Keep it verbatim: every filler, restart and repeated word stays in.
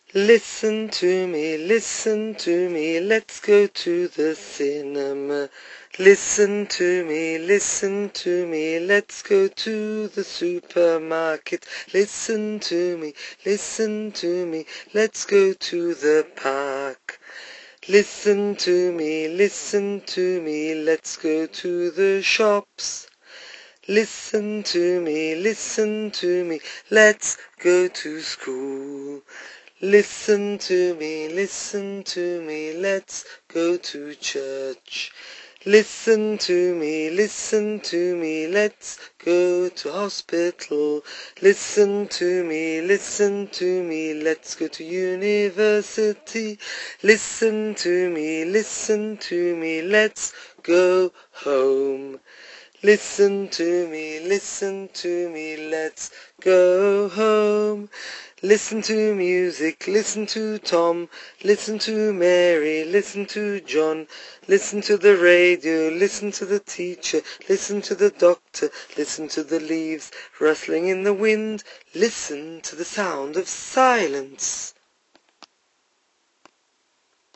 Listen to me, listen to me, let's go to the cinema. Listen to me, listen to me, let's go to the supermarket. Listen to me, listen to me, let's go to the park. Listen to me, listen to me, let's go to the shops. Listen to me, listen to me, let's go to school. Listen to me, listen to me, let's go to church. Listen to me, listen to me, let's go to hospital. Listen to me, listen to me, let's go to university. Listen to me, listen to me, let's go home. Listen to me, listen to me, let's go home. Listen to music, listen to Tom, listen to Mary, listen to John, listen to the radio, listen to the teacher, listen to the doctor, listen to the leaves rustling in the wind, listen to the sound of silence.